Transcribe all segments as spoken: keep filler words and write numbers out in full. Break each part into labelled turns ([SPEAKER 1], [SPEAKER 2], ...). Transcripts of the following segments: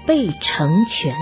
[SPEAKER 1] 被成全。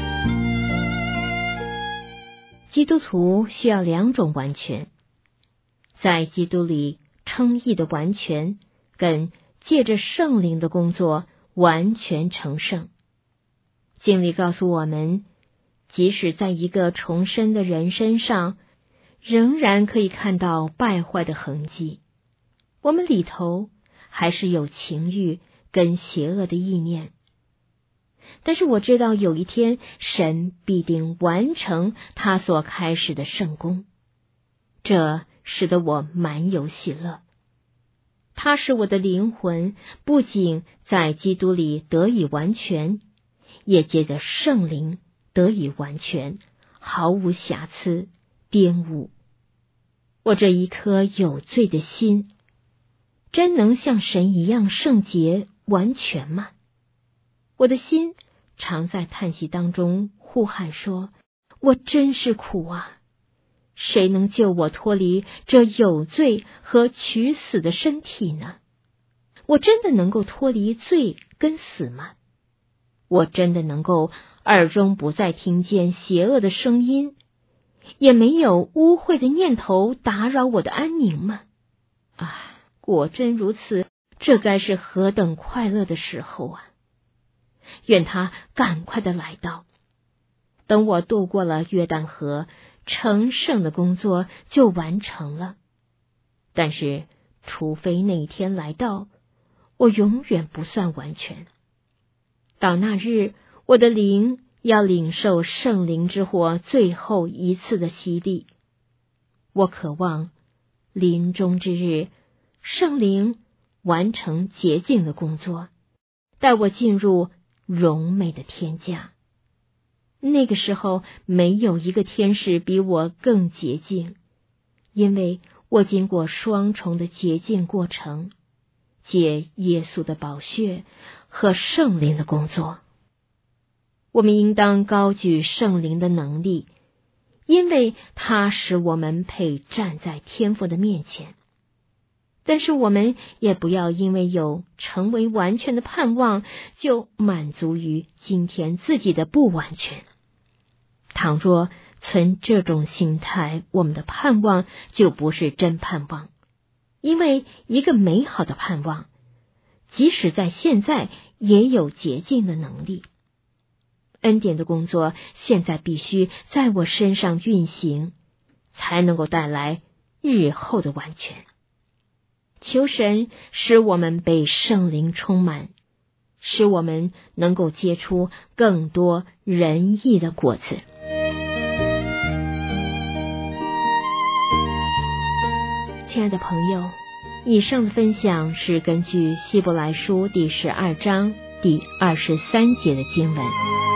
[SPEAKER 1] 基督徒需要两种完全，在基督里称义的完全，跟借着圣灵的工作完全成圣。经历告诉我们，即使在一个重生的人身上，仍然可以看到败坏的痕迹。我们里头还是有情欲跟邪恶的意念。但是我知道有一天，神必定完成他所开始的圣工，这使得我满有喜乐。他使我的灵魂不仅在基督里得以完全，也借着圣灵得以完全，毫无瑕疵玷污。我这一颗有罪的心，真能像神一样圣洁完全吗？我的心常在叹息当中呼喊说，我真是苦啊！谁能救我脱离这有罪和取死的身体呢？我真的能够脱离罪跟死吗？我真的能够耳中不再听见邪恶的声音，也没有污秽的念头打扰我的安宁吗？啊，果真如此，这该是何等快乐的时候啊！愿他赶快的来到，等我渡过了约旦河，成圣的工作就完成了。但是除非那一天来到，我永远不算完全。到那日，我的灵要领受圣灵之火最后一次的洗礼。我渴望临终之日，圣灵完成洁净的工作，带我进入荣美的天家。那个时候，没有一个天使比我更洁净，因为我经过双重的洁净过程，借耶稣的宝血和圣灵的工作。我们应当高举圣灵的能力，因为它使我们配站在天父的面前。但是我们也不要因为有成为完全的盼望，就满足于今天自己的不完全。倘若存这种心态，我们的盼望就不是真盼望。因为一个美好的盼望，即使在现在也有洁净的能力。恩典的工作现在必须在我身上运行，才能够带来日后的完全。求神使我们被圣灵充满，使我们能够结出更多仁义的果子。亲爱的朋友，以上的分享是根据希伯来书第十二章第二十三节的经文。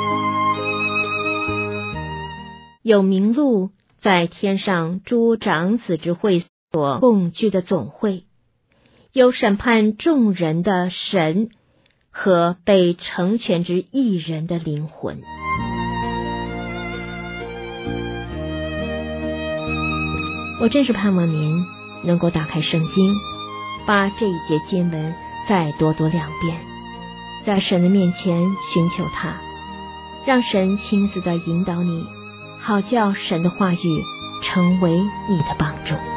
[SPEAKER 1] 有名录在天上诸长子之会所共聚的总会，有审判众人的神和被成全之义人的灵魂。我真是盼望您能够打开圣经，把这一节经文再多读两遍，在神的面前寻求他，让神亲自的引导你，好叫神的话语成为你的帮助。